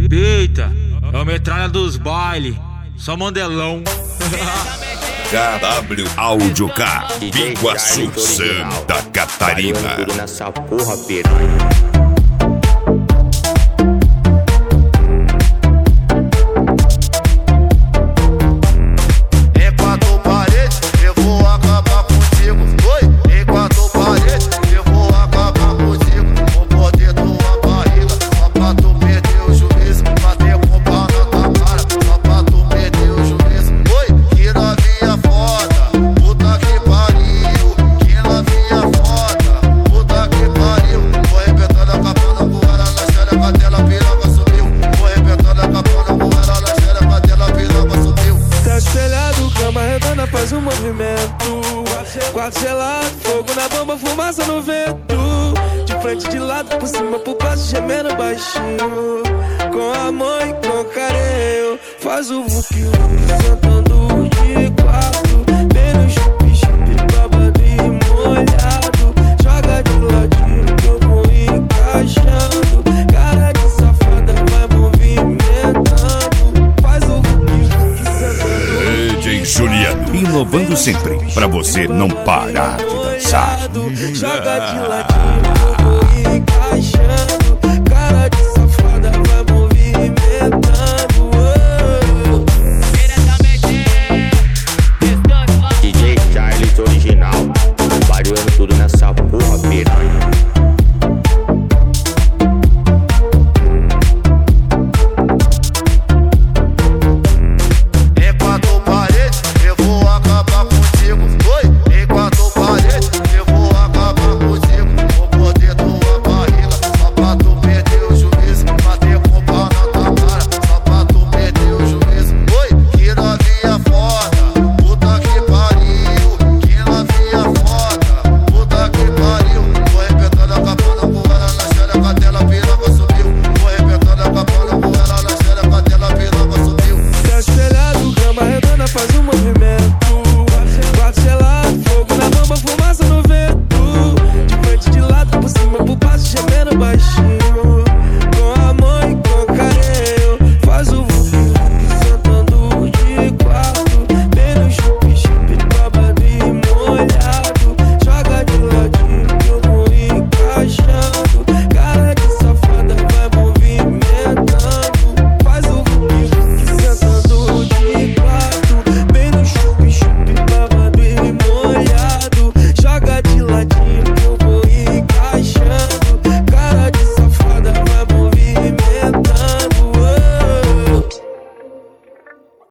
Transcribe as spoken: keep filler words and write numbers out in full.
Eita, é a metralha dos baile, só mandelão. K W Áudio K, Biguaçu, Santa Catarina. Nessa porra, piranha. Faz um movimento, quarto gelado, fogo na bomba, fumaça no vento. De frente, de lado, por cima, por baixo, gemendo baixinho. Com a mãe, com carinho, faz o vuki-vuki, sentando de quatro. Bem no chupi-chupi, babado e molhado. Joga de ladinho que eu vou encaixando. Cara de safada, vai movimentando. Faz o vuki-vuki, sentando D J Juliano, inovando sempre, pra você não parar de dançar. Joga de ladinho.